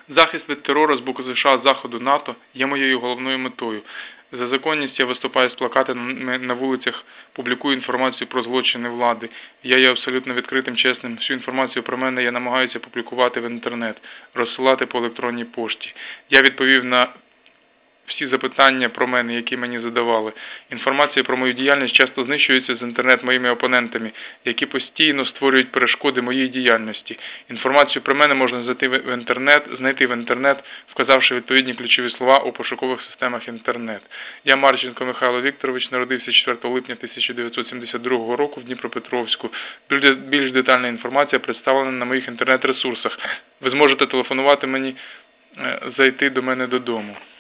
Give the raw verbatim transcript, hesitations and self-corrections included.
Захист від терору з боку США, Заходу, НАТО є моєю головною метою. За законність я виступаю з плакатами на вулицях, публікую інформацію про злочини влади. Я є абсолютно відкритим, чесним. Всю інформацію про мене я намагаюся публікувати в інтернет, розсилати по електронній пошті. Я відповів на всі запитання про мене, які мені задавали. Інформація про мою діяльність часто знищується з інтернет моїми опонентами, які постійно створюють перешкоди моїй діяльності. Інформацію про мене можна знайти в інтернет, знайти в інтернет, вказавши відповідні ключові слова у пошукових системах інтернет. Я Марченко Михайло Вікторович, народився четвертого липня тисяча дев'ятсот сімдесят другого року в Дніпропетровську. Більш детальна інформація представлена на моїх інтернет-ресурсах. Ви зможете телефонувати мені, зайти до мене додому.